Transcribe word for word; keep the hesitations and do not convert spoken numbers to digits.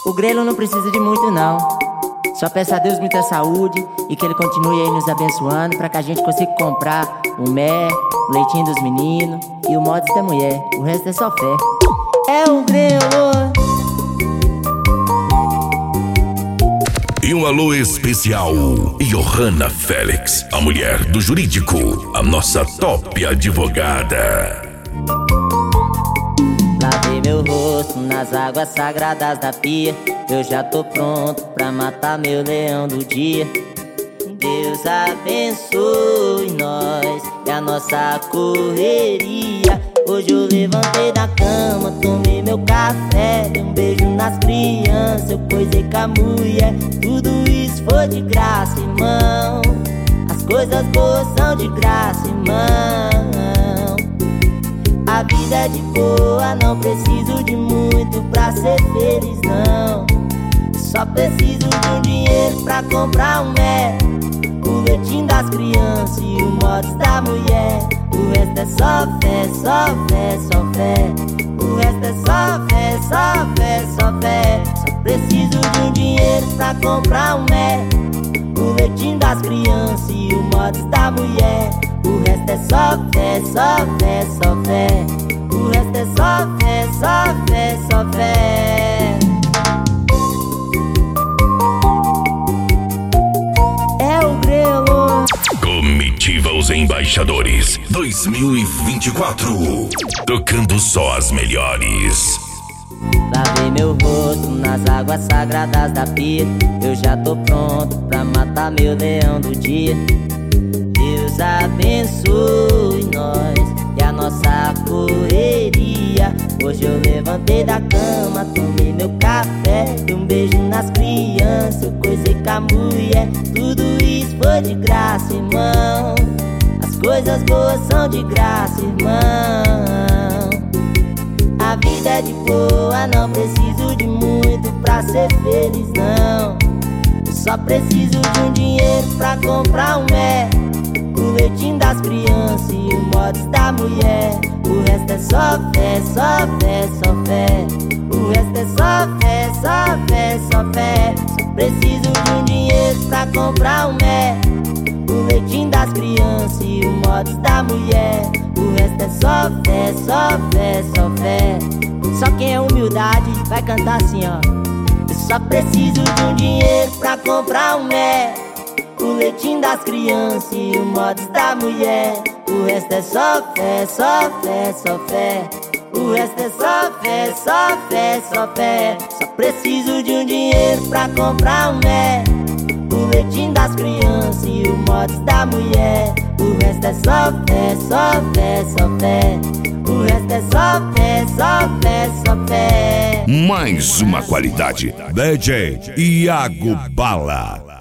O grelo não precisa de muito não. Só peço a Deus muita saúde e que Ele continue aí nos abençoando, pra que a gente consiga comprar o mé, o leitinho dos meninos e o mods da mulher. O resto é só fé. É o grelo. E um alô especial, Johanna Félix, a mulher do jurídico, a nossa top advogada. Lavei meu rosto nas águas sagradas da pia. Eu já tô pronto pra matar meu leão do dia. Deus abençoe nós e a nossa correria. Hoje eu levantei da cama, tomei meu café, dei um beijo nas crianças, eu coisei com a mulher. Tudo isso foi de graça, irmão. As coisas boas são de graça, irmão. A vida é de boa, não preciso de muito pra ser feliz, não. Só preciso de um dinheiro pra comprar um mé, o leitinho das crianças e o mods da mulher. O resto é só fé, só fé, só fé. O resto é só fé, só fé, só fé. Só preciso de um dinheiro pra comprar um mé, o leitinho das crianças e o mods da mulher. O resto é só fé, só fé, só fé. O resto é só fé, só fé, só fé. É o grelo. Comitiva Os Embaixadores dois mil e vinte e quatro, tocando só as melhores. Lavei meu rosto nas águas sagradas da pia. Eu já tô pronto pra matar meu leão do dia. Deus abençoe nós e a nossa correria. Hoje eu levantei da cama, tomei meu café, dei um beijo nas crianças, eu coisei com a mulher. Tudo isso foi de graça, irmão. As coisas boas são de graça, irmão. A vida é de boa, não preciso de muito pra ser feliz, não. Só preciso de um dinheiro pra comprar um mé, o leitinho das crianças e o mods da mulher. O resto é só fé, só fé, só fé. O resto é só fé, só fé, só fé. Só preciso de um dinheiro pra comprar um mé, o leitinho das crianças e o mods da mulher. O resto é só fé, só fé, só fé. Só quem é humildade vai cantar assim, ó. Eu só preciso de um dinheiro pra comprar um mé, o leitinho das crianças e o mods da mulher. O resto é só fé, só fé, só fé. O resto é só fé, só fé, só fé. Só preciso de um dinheiro pra comprar um mé, o leitinho das crianças e o mods da mulher. O resto é só fé, só fé, só fé. O resto é só fé, só fé, só fé. Mais uma qualidade, D J Iago Bala.